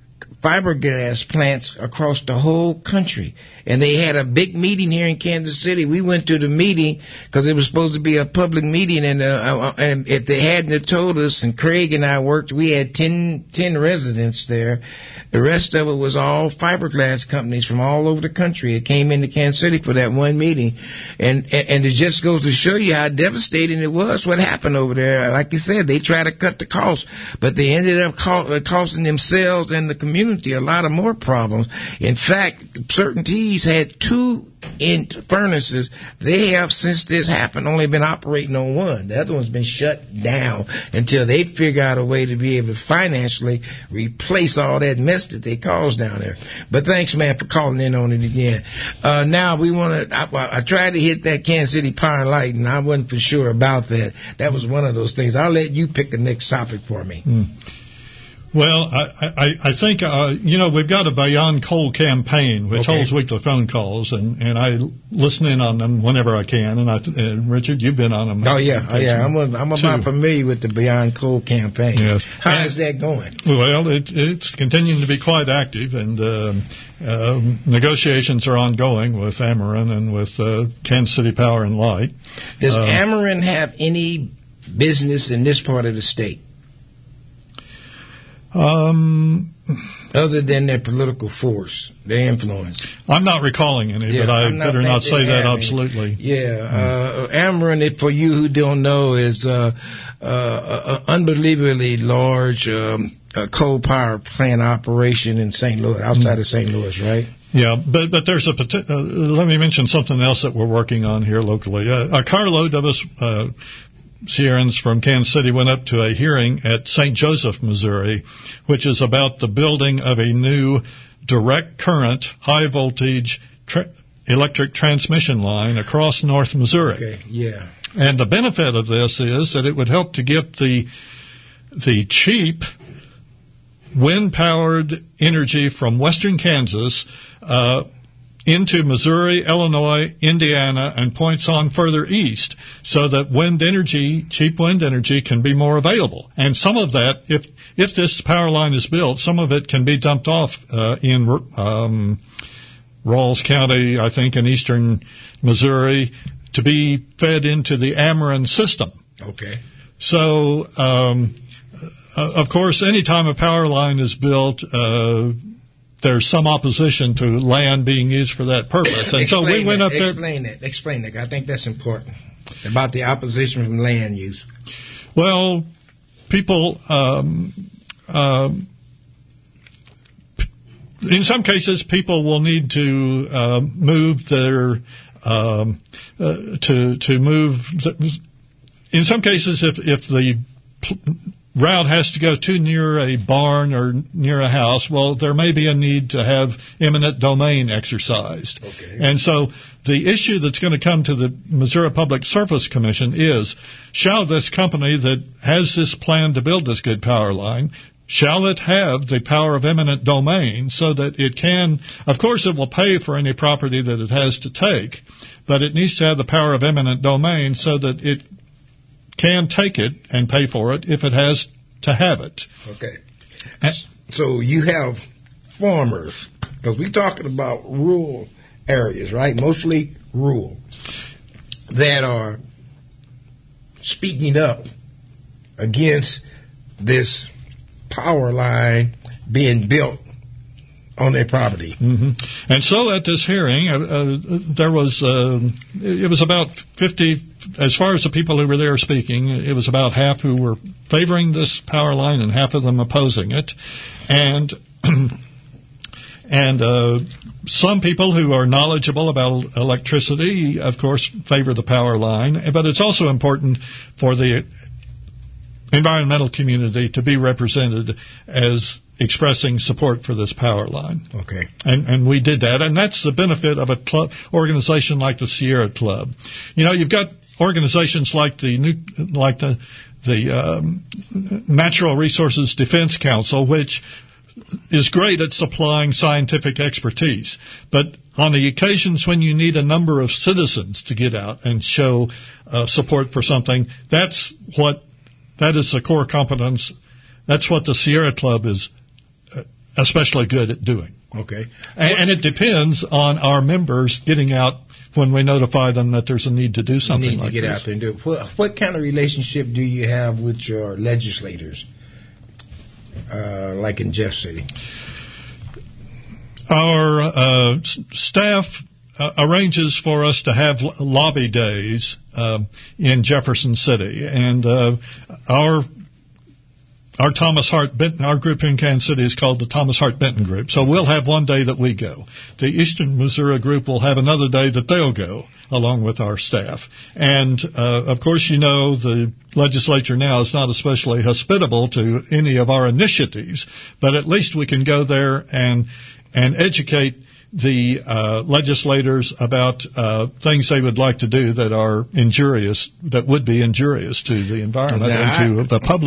fiberglass plants across the whole country. And they had a big meeting here in Kansas City. We went to the meeting because it was supposed to be a public meeting, and uh, and if they hadn't told us, and Craig and I worked, we had ten, ten residents there. The rest of it was all fiberglass companies from all over the country. It came into Kansas City for that one meeting. And, and, and it just goes to show you how devastating it was, what happened over there. Like you said, they tried to cut the cost, but they ended up co- costing themselves and the community a lot of more problems. In fact, certain T's had two in furnaces. They have, since this happened, only been operating on one. The other one's been shut down until they figure out a way to be able to financially replace all that mess that they caused down there. But thanks, man, for calling in on it again. Uh, now we want to, I, I tried to hit that Kansas City Power and Light, and I wasn't for sure about that. That was one of those things. I'll let you pick the next topic for me. Hmm. Well, I, I, I think, uh, you know, we've got a Beyond Coal campaign, which Okay. holds weekly phone calls, and, and I listen in on them whenever I can. And I, uh, Richard, you've been on them. Oh, yeah. Oh, yeah. I'm, a, I'm about too. familiar with the Beyond Coal campaign. Yes. How And- is that going? Well, it, it's continuing to be quite active, and um um negotiations are ongoing with Ameren and with uh, Kansas City Power and Light. Does Uh, Ameren have any business in this part of the state Um, other than their political force, their influence? I'm not recalling any, Yeah, but I I'm not better not thinking say that Ameren. absolutely. Yeah, uh, Ameren, if for you who don't know, is uh, uh, an unbelievably large um, uh, coal power plant operation in Saint Louis, outside of Saint Louis, right? Yeah, but but there's a poti- uh, let me mention something else that we're working on here locally. Uh, a carload of us uh, Sierrans from Kansas City went up to a hearing at Saint Joseph, Missouri, which is about the building of a new direct current, high voltage tra- electric transmission line across North Missouri. Okay, yeah. And the benefit of this is that it would help to get the the cheap wind-powered energy from western Kansas uh, into Missouri, Illinois, Indiana, and points on further east, so that wind energy, cheap wind energy, can be more available. And some of that, if if this power line is built, some of it can be dumped off uh, in um, Rawls County, I think, in eastern Missouri, to be fed into the Ameren system. Okay. So, um, uh, of course, any time a power line is built, uh, there's some opposition to land being used for that purpose. And so we went that, up there. Explain that. Explain that. I think that's important. About the opposition from land use. Well, people, um, um, in some cases, people will need to uh, move their um, uh, to to move. The, in some cases, if if the pl- route has to go too near a barn or near a house, well, there may be a need to have eminent domain exercised. Okay. And so the issue that's going to come to the Missouri Public Service Commission is, shall this company that has this plan to build this good power line, shall it have the power of eminent domain so that it can, of course it will pay for any property that it has to take, but it needs to have the power of eminent domain so that it can take it and pay for it if it has to have it. Okay. So you have farmers, because we're talking about rural areas, right? Mostly rural, that are speaking up against this power line being built on their property. Mm-hmm. And so at this hearing, uh, uh, there was, uh, it was about fifty, as far as the people who were there speaking, it was about half who were favoring this power line and half of them opposing it. And and uh, some people who are knowledgeable about electricity, of course, favor the power line. But it's also important for the environmental community to be represented as expressing support for this power line. Okay. And and we did that, and that's the benefit of a club, organization like the Sierra Club. You know, you've got organizations like the new, like the the um, Natural Resources Defense Council, which is great at supplying scientific expertise, but on the occasions when you need a number of citizens to get out and show uh, support for something, that's what that is the core competence. That's what the Sierra Club is especially good at doing. Okay. And, and it depends on our members getting out when we notify them that there's a need to do something you need like to get this. out there and do it. What, what kind of relationship do you have with your legislators, uh, like in Jeff City? Our uh, s- staff uh, arranges for us to have l- lobby days uh, in Jefferson City, and uh, our Our Thomas Hart Benton, our group in Kansas City is called the Thomas Hart Benton Group. So we'll have one day that we go. The Eastern Missouri group will have another day that they'll go, along with our staff. And, uh, of course, you know, the legislature now is not especially hospitable to any of our initiatives, but at least we can go there and, and educate the uh, legislators about uh, things they would like to do that are injurious, that would be injurious to the environment Now, and to I, the public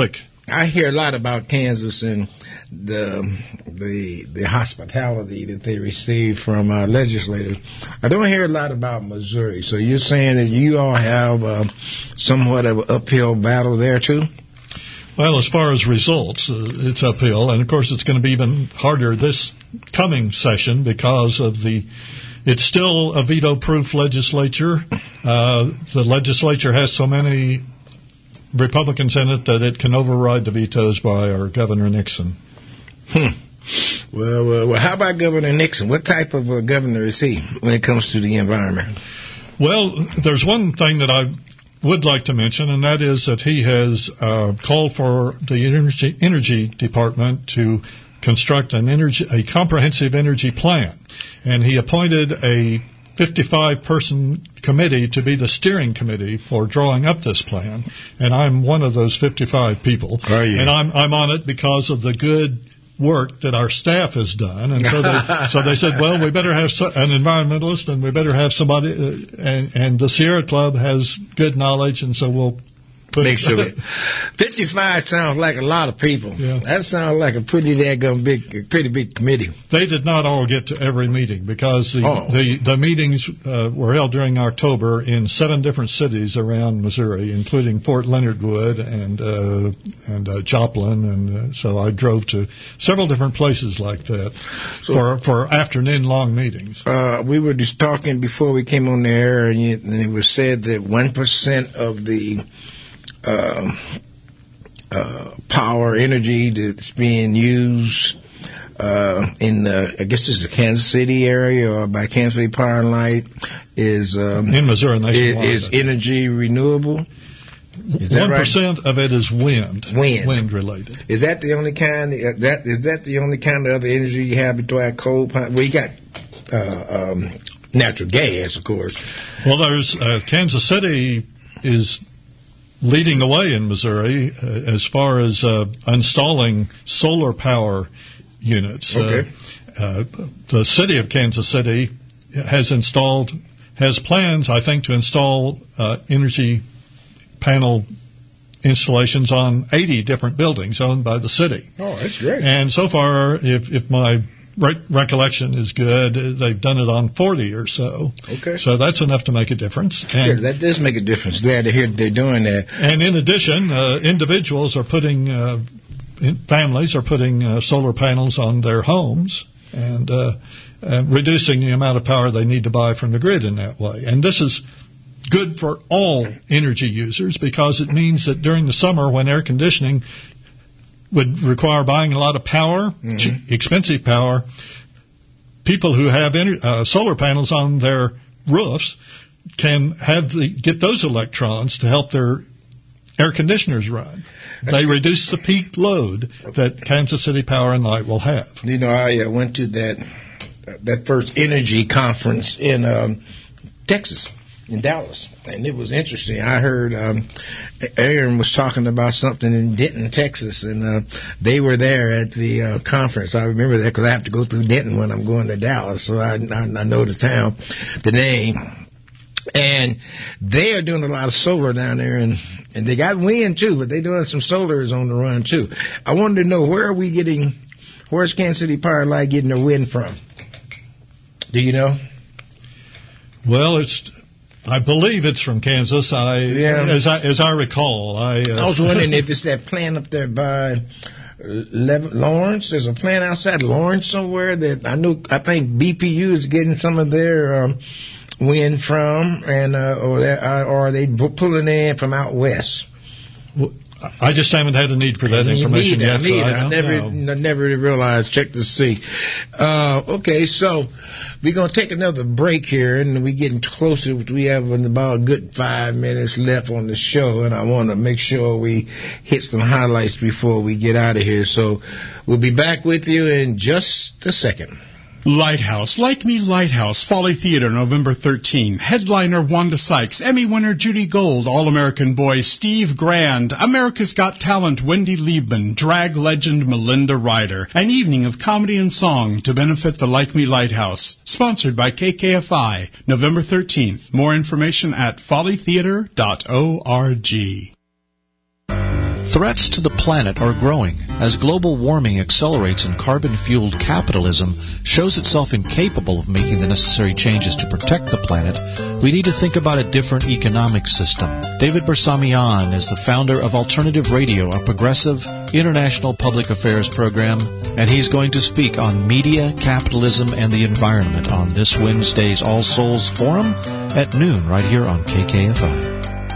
I hear a lot about Kansas and the the the hospitality that they receive from our legislators. I don't hear a lot about Missouri. So you're saying that you all have uh, somewhat of an uphill battle there too? Well, as far as results, uh, it's uphill, and of course it's going to be even harder this coming session because of the. It's still a veto-proof legislature. Uh, the legislature has so many Republicans in it that it can override the vetoes by our Governor Nixon. Hmm. Well, well, well, how about Governor Nixon? What type of a governor is he when it comes to the environment? Well, there's one thing that I would like to mention, and that is that he has uh, called for the energy, energy department to construct an energy, a comprehensive energy plan. And he appointed a fifty-five person committee to be the steering committee for drawing up this plan. And I'm one of those fifty-five people. Are you? And I'm I'm on it because of the good work that our staff has done. And so they, so they said, well, we better have so, an environmentalist, and we better have somebody, uh, and, and the Sierra Club has good knowledge, and so we'll put Make sure. fifty-five sounds like a lot of people. Yeah. That sounds like a pretty daggum big, pretty big committee. They did not all get to every meeting because the oh. the, the meetings uh, were held during October in seven different cities around Missouri, including Fort Leonard Wood and uh, and uh, Joplin, and uh, so I drove to several different places like that so, for for afternoon long meetings. Uh, we were just talking before we came on the air, and, you, and it was said that one percent of the Uh, uh, power, energy that's being used uh, in the, I guess it's the Kansas City area or by Kansas City Power and Light is um, in Missouri nationwide. Is, is energy renewable? Is that One right? percent of it is wind, wind, wind related. Is that the only kind? That is that the only kind of other energy you have between coal? Well, you got uh, um, natural gas, of course. Well, there's uh, Kansas City is leading the way in Missouri uh, as far as uh, installing solar power units. Okay. Uh, uh, the city of Kansas City has installed, has plans, I think, to install uh, energy panel installations on eighty different buildings owned by the city. Oh, that's great. And so far, if, if my Re- recollection is good, they've done it on forty or so. Okay. So that's enough to make a difference. And, yeah, that does make a difference. Glad to hear they're doing that. And in addition, uh, individuals are putting, uh, in families are putting uh, solar panels on their homes and uh, uh, reducing the amount of power they need to buy from the grid in that way. And this is good for all energy users because it means that during the summer when air conditioning would require buying a lot of power, mm-hmm. ch- expensive power. People who have ener- uh, solar panels on their roofs can have the, get those electrons to help their air conditioners run. That's they good. Reduce the peak load that Kansas City Power and Light will have. You know, I uh, went to that uh, that first energy conference in um, Texas. In Dallas, and it was interesting. I heard um, Aaron was talking about something in Denton, Texas, and uh, they were there at the uh, conference. I remember that because I have to go through Denton when I'm going to Dallas, so I, I, I know the town, the name. And they are doing a lot of solar down there, and, and they got wind too, but they're doing some solars on the run too. I wanted to know, where are we getting, where's Kansas City Power and Light getting their wind from? Do you know? Well, it's... I believe it's from Kansas. I, yeah. as I as I recall, I. Uh, I was wondering if it's that plant up there by Le- Lawrence. There's a plant outside Lawrence somewhere that I know. I think B P U is getting some of their um, wind from, and uh, or uh, or are they pulling in from out west? Well, I just haven't had a need for that you information need yet. I, so I, I never, I never realized. Check to see. Uh, okay, so we're gonna take another break here, and we're getting closer. We have about a good five minutes left on the show, and I want to make sure we hit some highlights before we get out of here. So we'll be back with you in just a second. Lighthouse, Like Me Lighthouse, Folly Theater, November thirteenth. Headliner Wanda Sykes, Emmy winner Judy Gold, All-American Boy Steve Grand, America's Got Talent Wendy Liebman, drag legend Melinda Ryder. An evening of comedy and song to benefit the Like Me Lighthouse. Sponsored by K K F I, November thirteenth. More information at folly theater dot org. Threats to the planet are growing as global warming accelerates and carbon-fueled capitalism shows itself incapable of making the necessary changes to protect the planet. We need to think about a different economic system. David Bersamian is the founder of Alternative Radio, a progressive international public affairs program, and he's going to speak on media, capitalism, and the environment on this Wednesday's All Souls Forum at noon right here on K K F I.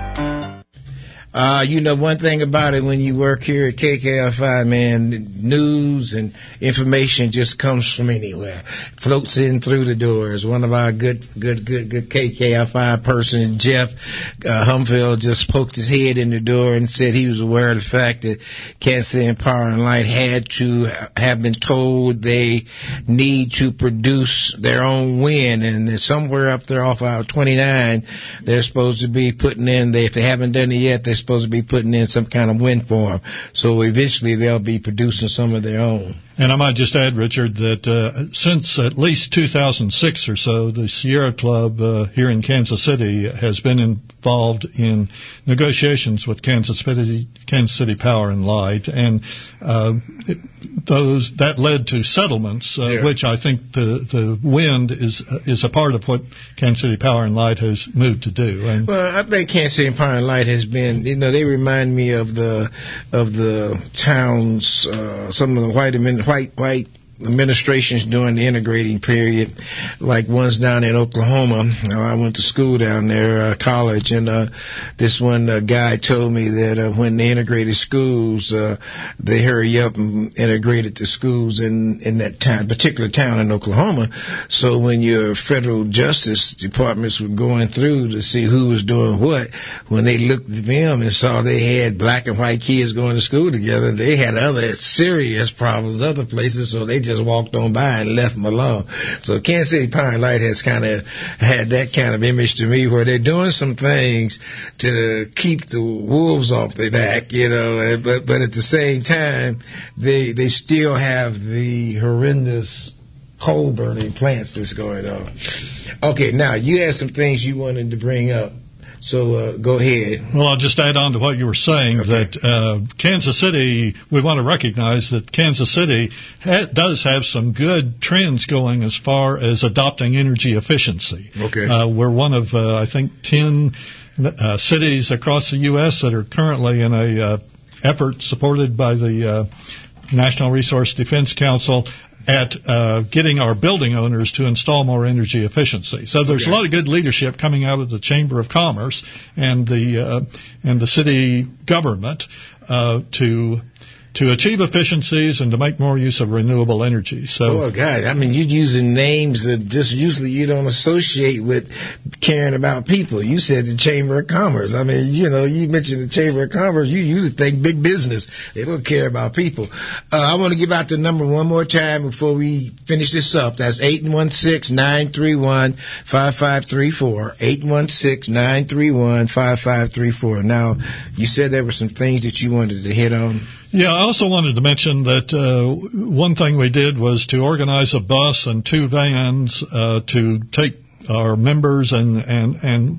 Uh, you know, one thing about it, when you work here at K K F I, man, news and information just comes from anywhere. Floats in through the doors. One of our good, good, good, good K K F I persons, Jeff uh, Humfield, just poked his head in the door and said he was aware of the fact that Kansas City Power and Light had to have been told they need to produce their own wind, and somewhere up there off our twenty-nine, they're supposed to be putting in, they, if they haven't done it yet, they're supposed to be putting in some kind of wind farm. So eventually they'll be producing some of their own. And I might just add, Richard, that uh, since at least two thousand six or so, the Sierra Club uh, here in Kansas City has been involved in negotiations with Kansas City, Kansas City Power and Light, and uh, it, those that led to settlements, uh, yeah. which I think the the wind is uh, is a part of what Kansas City Power and Light has moved to do. And well, I think Kansas City Power and Light has been, you know, they remind me of the of the towns, uh, some of the white white white administrations during the integrating period, like ones down in Oklahoma. Uh, I went to school down there, uh, college, and uh, this one uh, guy told me that uh, when they integrated schools, uh, they hurry up and integrated the schools in, in that town, particular town in Oklahoma. So when your federal justice departments were going through to see who was doing what, when they looked at them and saw they had black and white kids going to school together, they had other serious problems other places, so they just walked on by and left them alone. So Kansas City Power and Light has kind of had that kind of image to me, where they're doing some things to keep the wolves off their back, you know, but but at the same time, they they still have the horrendous coal burning plants that's going on. Okay, now you had some things you wanted to bring up. So uh, go ahead. Well, I'll just add on to what you were saying, okay. that uh, Kansas City, we want to recognize that Kansas City ha- does have some good trends going as far as adopting energy efficiency. Okay. Uh, we're one of, uh, I think, ten uh, cities across the U S that are currently in a uh, effort supported by the uh, National Resource Defense Council at uh, getting our building owners to install more energy efficiency. So there's okay. a lot of good leadership coming out of the Chamber of Commerce and the uh, and the city government uh, to to achieve efficiencies and to make more use of renewable energy. So, oh God, I mean, you're using names that just usually you don't associate with caring about people. You said the Chamber of Commerce. I mean, you know, you mentioned the Chamber of Commerce. You usually think big business. They don't care about people. Uh, I want to give out the number one more time before we finish this up. That's eight one six, nine three one, five five three four. eight one six, nine three one, five five three four. Now, you said there were some things that you wanted to hit on. Yeah, I also wanted to mention that uh, one thing we did was to organize a bus and two vans uh, to take our members and and and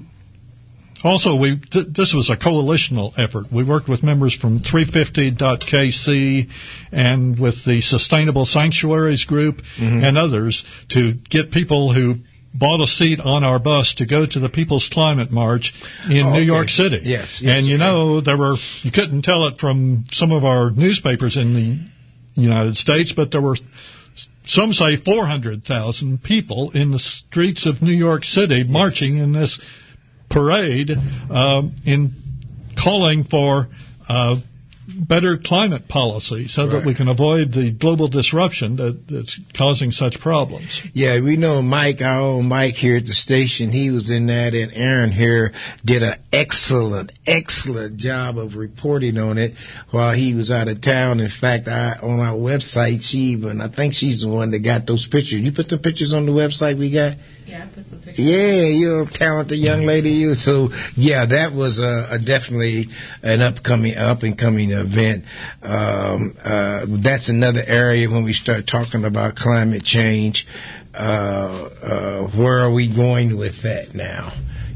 also we th- this was a coalitional effort. We worked with members from three fifty dot K C and with the Sustainable Sanctuaries Group mm-hmm. and others to get people who bought a seat on our bus to go to the People's Climate March in oh, New okay. York City. Yes, yes, and you okay. know, there were, you couldn't tell it from some of our newspapers in the United States, but there were, some say four hundred thousand people in the streets of New York City yes. marching in this parade um, in calling for uh, better climate policy so right. that we can avoid the global disruption that, that's causing such problems. Yeah, we know Mike, our own Mike here at the station, he was in that, and Aaron here did an excellent, excellent job of reporting on it while he was out of town. In fact, I, on our website, she even, I think she's the one that got those pictures. You put the pictures on the website we got? Yeah, I put some pictures. Yeah, you're a talented young lady, you. So, yeah, that was a, a definitely an upcoming, up and coming event. Um, uh, that's another area when we start talking about climate change. Uh, uh, where are we going with that now?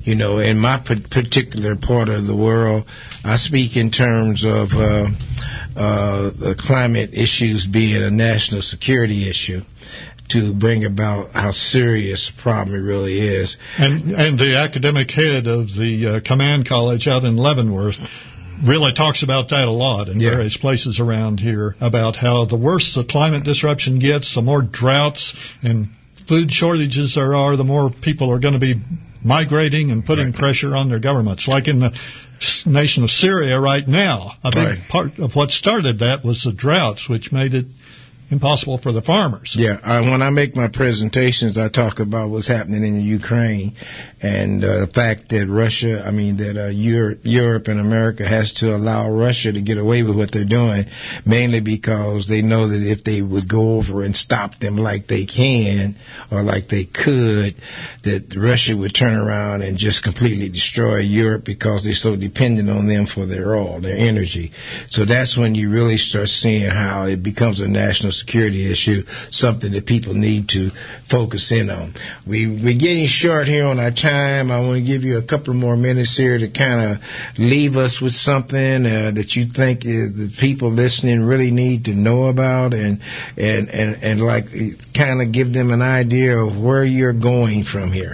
You know, in my particular part of the world, I speak in terms of uh, uh, the climate issues being a national security issue, to bring about how serious a problem it really is. And and the academic head of the uh, command college out in Leavenworth really talks about that a lot in yeah. various places around here, about how the worse the climate disruption gets, the more droughts and food shortages there are, the more people are going to be migrating and putting right. pressure on their governments. Like in the nation of Syria right now, a big right. part of what started that was the droughts, which made it impossible for the farmers. Yeah, uh, when I make my presentations, I talk about what's happening in Ukraine and uh, the fact that Russia, I mean, that uh, Europe, Europe and America has to allow Russia to get away with what they're doing, mainly because they know that if they would go over and stop them like they can or like they could, that Russia would turn around and just completely destroy Europe because they're so dependent on them for their oil, their energy. So that's when you really start seeing how it becomes a national security issue, something that people need to focus in on. We, we're getting short here on our time. I want to give you a couple more minutes here to kind of leave us with something uh, that you think is, the people listening really need to know about, and and, and, and like kind of give them an idea of where you're going from here.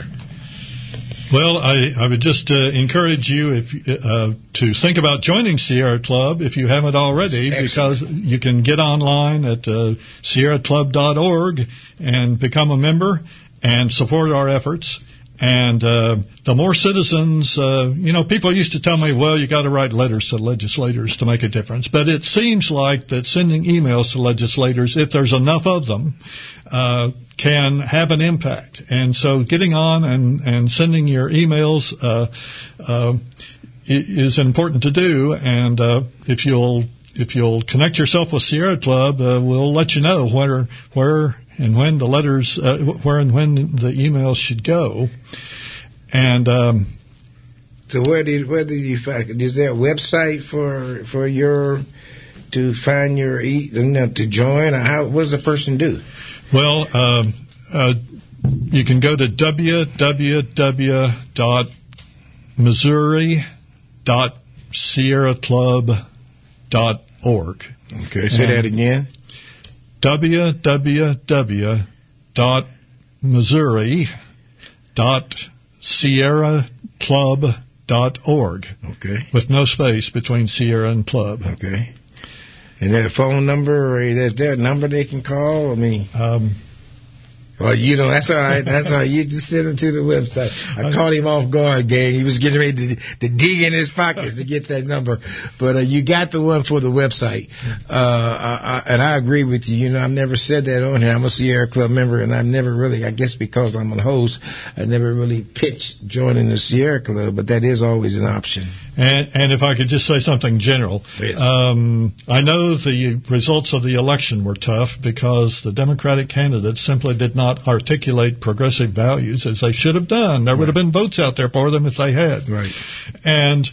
Well, I, I would just uh, encourage you if uh, to think about joining Sierra Club if you haven't already. Excellent. Because you can get online at uh, sierra club dot org and become a member and support our efforts. And uh, the more citizens, uh, you know, people used to tell me, well, you got to write letters to legislators to make a difference. But it seems like that sending emails to legislators, if there's enough of them, uh, can have an impact. And so getting on and, and sending your emails uh, uh, is important to do. And uh, if you'll if you'll connect yourself with Sierra Club, uh, we'll let you know where where. and when the letters, uh, where and when the emails should go. And um, so, where did where did you find? Is there a website for for your to find your e you know, to join? Or how what does a person do? Well, um, uh, you can go to w w w dot missouri dot sierra club dot org. Okay, say and that again. w w w dot missouri dot sierra club dot org. Okay. With no space between Sierra and Club. Okay. And that phone number, or is there a number they can call? I mean, um, well, you know, that's all right. That's all right. You just send them to the website. I caught him off guard, gang. He was getting ready to, to dig in his pockets to get that number. But uh, you got the one for the website. Uh, I, I, and I agree with you. You know, I've never said that on here. I'm a Sierra Club member, and I've never really, I guess because I'm a host, I never really pitched joining the Sierra Club, but that is always an option. And, and if I could just say something general, yes. um, I know the results of the election were tough because the Democratic candidates simply did not articulate progressive values as they should have done. There right. would have been votes out there for them if they had. Right. And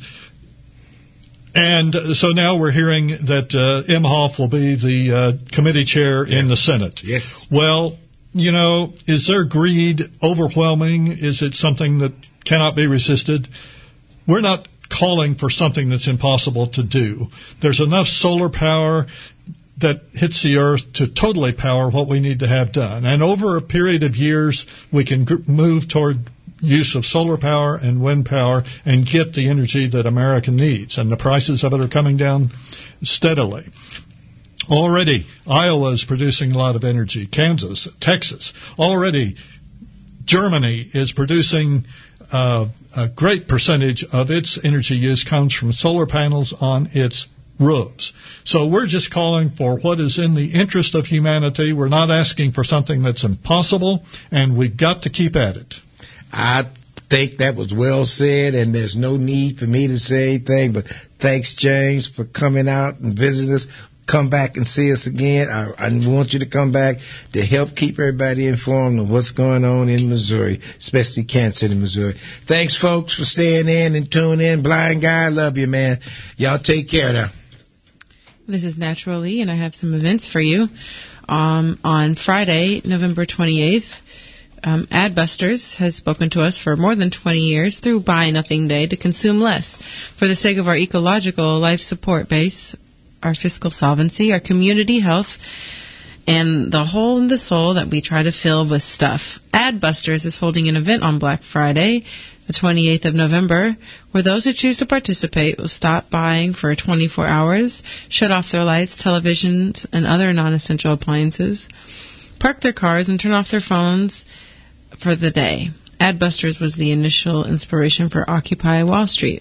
and so now we're hearing that uh, Imhoff will be the uh, committee chair yeah. in the Senate. Yes. Well, you know, is their greed overwhelming? Is it something that cannot be resisted? We're not calling for something that's impossible to do. There's enough solar power that hits the earth to totally power what we need to have done. And over a period of years, we can g- move toward use of solar power and wind power and get the energy that America needs. And the prices of it are coming down steadily. Already, Iowa is producing a lot of energy. Kansas, Texas. Already, Germany is producing uh, a great percentage of its energy use comes from solar panels on its roofs. So we're just calling for what is in the interest of humanity. We're not asking for something that's impossible, and we've got to keep at it. I think that was well said, and there's no need for me to say anything, but thanks, James, for coming out and visiting us. Come back and see us again. I, I want you to come back to help keep everybody informed of what's going on in Missouri, especially Kansas City, Missouri. Thanks, folks, for staying in and tuning in. Blind Guy, I love you, man. Y'all take care now. This is Natural Lee, and I have some events for you. Um, on Friday, November twenty-eighth, Um, Adbusters has spoken to us for more than twenty years through Buy Nothing Day to consume less for the sake of our ecological life support base, our fiscal solvency, our community health, and the hole in the soul that we try to fill with stuff. Adbusters is holding an event on Black Friday, the twenty-eighth of November, where those who choose to participate will stop buying for twenty-four hours, shut off their lights, televisions, and other non-essential appliances, park their cars, and turn off their phones for the day. Adbusters was the initial inspiration for Occupy Wall Street.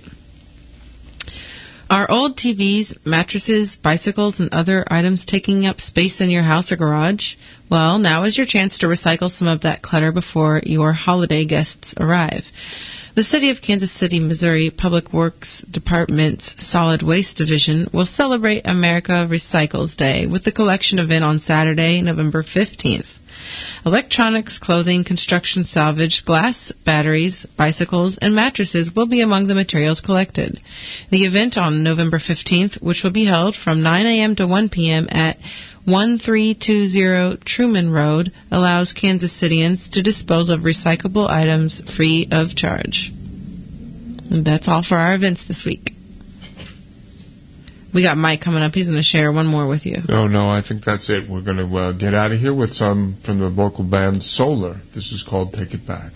Are old T Vs, mattresses, bicycles, and other items taking up space in your house or garage? Well, now is your chance to recycle some of that clutter before your holiday guests arrive. The City of Kansas City, Missouri Public Works Department's Solid Waste Division will celebrate America Recycles Day with the collection event on Saturday, November fifteenth. Electronics, clothing, construction salvage, glass, batteries, bicycles, and mattresses will be among the materials collected. The event on November fifteenth, which will be held from nine a.m. to one p.m. at one three two zero Truman Road, allows Kansas Cityans to dispose of recyclable items free of charge. And that's all for our events this week. We got Mike coming up. He's going to share one more with you. No, no, I think that's it. We're going to uh, get out of here with some from the local band Solar. This is called Take It Back.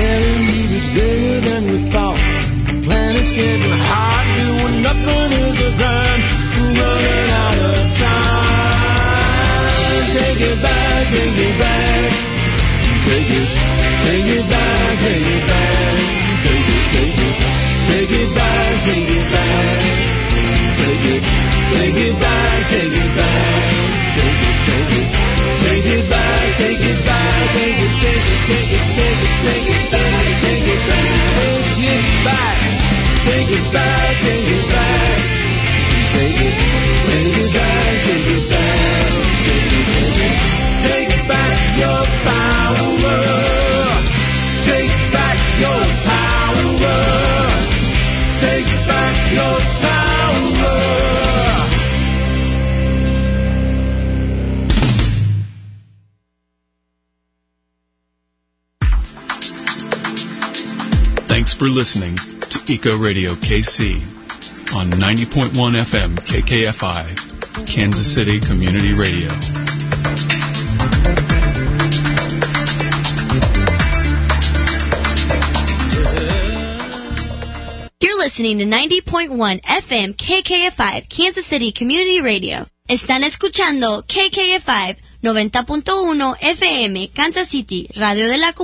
Getting hot, doing nothing is a Take it, take it back, take it back, take it back, take it back, take it, take it back, take it back, take it, take it, take back your power, take back your power, take back your power. Thanks for listening to Eco Radio K C on ninety point one F M K K F I, Kansas City Community Radio. You're listening to ninety point one F M K K F I, Kansas City Community Radio. Están escuchando K K F I noventa punto uno F M, Kansas City, Radio de la Comunidad.